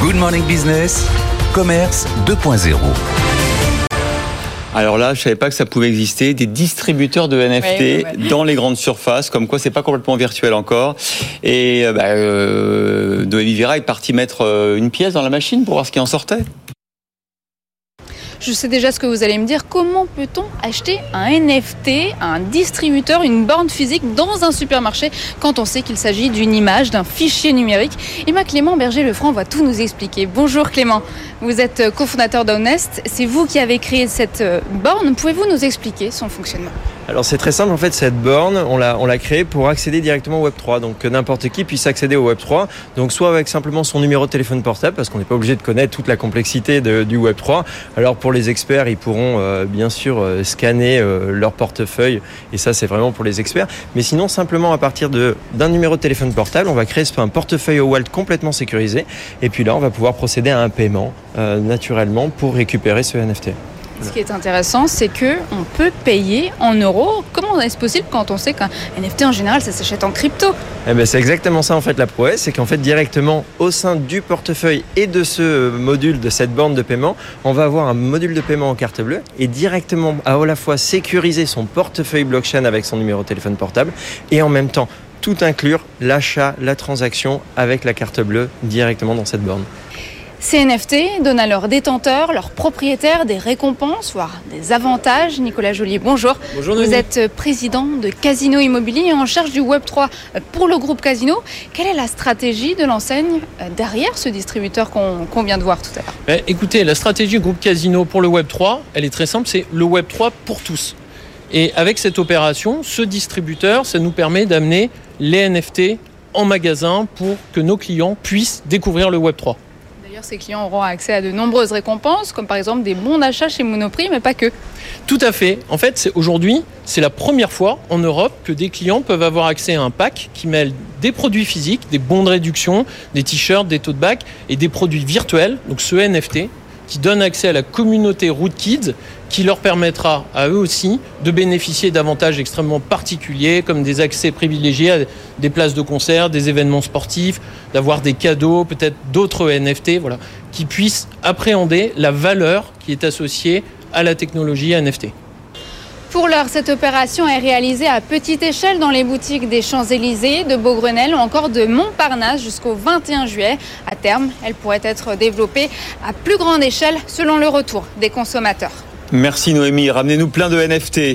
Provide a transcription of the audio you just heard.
Good Morning Business, Commerce 2.0. Alors là, je savais pas que ça pouvait exister, des distributeurs de NFT dans les grandes surfaces, comme quoi c'est pas complètement virtuel encore. Et Noémie Vira est partie mettre une pièce dans la machine pour voir ce qui en sortait. Je sais déjà ce que vous allez me dire. Comment peut-on acheter un NFT, un distributeur, une borne physique dans un supermarché quand on sait qu'il s'agit d'une image, d'un fichier numérique ? Et Clément Berger-Lefranc va tout nous expliquer. Bonjour Clément, vous êtes cofondateur d'Honest. C'est vous qui avez créé cette borne. Pouvez-vous nous expliquer son fonctionnement ? Alors c'est très simple, en fait cette borne, on l'a créée pour accéder directement au Web3, donc que n'importe qui puisse accéder au Web3, donc soit avec simplement son numéro de téléphone portable, parce qu'on n'est pas obligé de connaître toute la complexité du Web3. Alors pour les experts, ils pourront bien sûr scanner leur portefeuille, et ça c'est vraiment pour les experts, mais sinon simplement à partir d'un numéro de téléphone portable, on va créer un portefeuille au wallet complètement sécurisé, et puis là on va pouvoir procéder à un paiement naturellement pour récupérer ce NFT. Ce qui est intéressant, c'est qu'on peut payer en euros. Comment est-ce possible quand on sait qu'un NFT en général, ça s'achète en crypto ? C'est exactement ça en fait la prouesse, c'est qu'en fait directement au sein du portefeuille et de ce module, de cette borne de paiement, on va avoir un module de paiement en carte bleue et directement à la fois sécuriser son portefeuille blockchain avec son numéro de téléphone portable et en même temps tout inclure, l'achat, la transaction avec la carte bleue directement dans cette borne. Ces NFT donnent à leurs détenteurs, leurs propriétaires des récompenses, voire des avantages. Nicolas Joliet, bonjour. Bonjour. Vous êtes président de Casino Immobilier et en charge du Web3 pour le groupe Casino. Quelle est la stratégie de l'enseigne derrière ce distributeur qu'on vient de voir tout à l'heure ? Écoutez, la stratégie du groupe Casino pour le Web3, elle est très simple, c'est le Web3 pour tous. Et avec cette opération, ce distributeur, ça nous permet d'amener les NFT en magasin pour que nos clients puissent découvrir le Web3. Ces clients auront accès à de nombreuses récompenses, comme par exemple des bons d'achat chez Monoprix, mais pas que. Tout à fait. En fait, aujourd'hui, c'est la première fois en Europe que des clients peuvent avoir accès à un pack qui mêle des produits physiques, des bons de réduction, des t-shirts, des tote bags et des produits virtuels, donc ce NFT, qui donne accès à la communauté Rootkid, qui leur permettra à eux aussi de bénéficier d'avantages extrêmement particuliers, comme des accès privilégiés à des places de concert, des événements sportifs, d'avoir des cadeaux, peut-être d'autres NFT, qui puissent appréhender la valeur qui est associée à la technologie NFT. Pour l'heure, cette opération est réalisée à petite échelle dans les boutiques des Champs-Élysées, de Beaugrenelle ou encore de Montparnasse jusqu'au 21 juillet. À terme, elle pourrait être développée à plus grande échelle selon le retour des consommateurs. Merci Noémie, ramenez-nous plein de NFT.